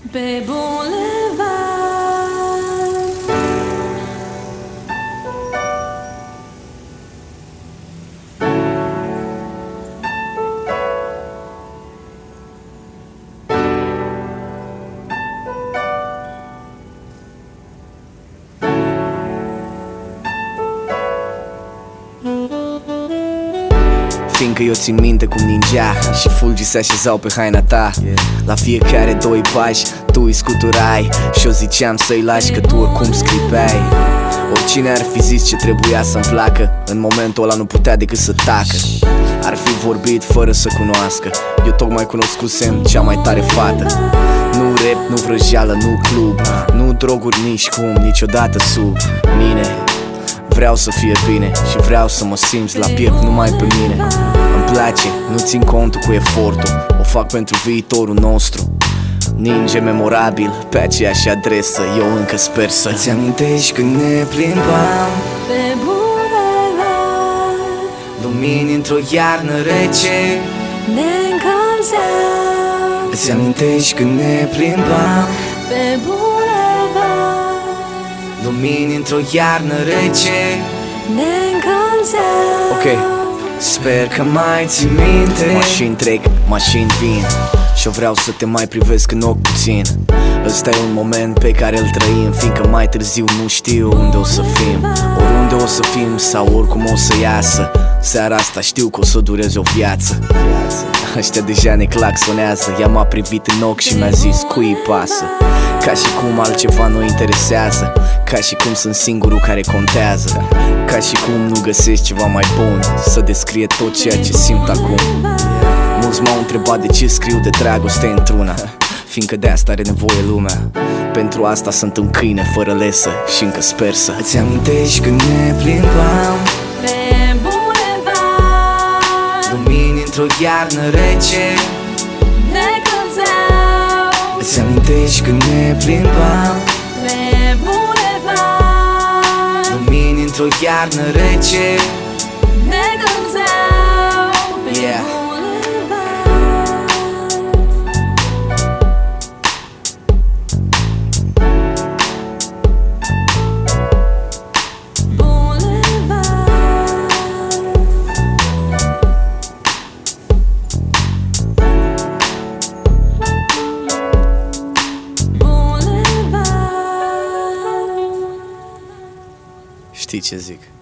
Pe bulevard. Fiindcă eu țin minte cum ningea și fulgii se așezau pe haina ta. La fiecare doi pași tu îi scuturai și eu ziceam să-i lași că tu oricum scripeai. Oricine ar fi zis ce trebuia să-mi placă, în momentul ăla nu putea decât să tacă. Ar fi vorbit fără să cunoască, eu tocmai cunoscusem cea mai tare fată. Nu rap, nu vrăjeală, nu club, nu droguri nici cum, niciodată sub mine. Vreau să fie bine și vreau să mă simți la piept numai pe mine. Îmi place, nu țin contul cu efortul, o fac pentru viitorul nostru. Ninge memorabil pe aceeași adresă, eu încă sper să îți amintești când ne plimbam Pe bulevard. Lumini într-o iarnă rece Ne încălzeau. Îți amintești când ne plimbam Pe bulevard. Lumini într-o iarnă rece Ne încălzeau. Ok, sper că mai ții minte. Mașini trec, mașini vin și eu vreau să te mai privesc în ochi puțin. Ăsta e un moment pe care îl trăim, fiindcă mai târziu nu știu unde o să fim. Oriunde o să fim sau oricum o să iasă, seara asta știu că o să dureze o viață. Ăștia deja ne claxonează, ea m-a privit în ochi și mi-a zis cui pasă. Ca și cum altceva nu interesează, ca și cum sunt singurul care contează, ca și cum nu găsesc ceva mai bun să descrie tot ceea ce simt acum. Mulți m-au întrebat de ce scriu de dragoste într-una, fiindcă de asta are nevoie lumea. Pentru asta sunt un câine fără lesă și încă sper să îți amintești când ne plimbam Pe bulevard. Lumini într-o iarnă rece Ne încălzeau. Îți amintești când ne plimbam Pe bulevard. Lumini într-o iarnă rece Ne încălzeau. Pe Yeah. bulevard. știi ce zic.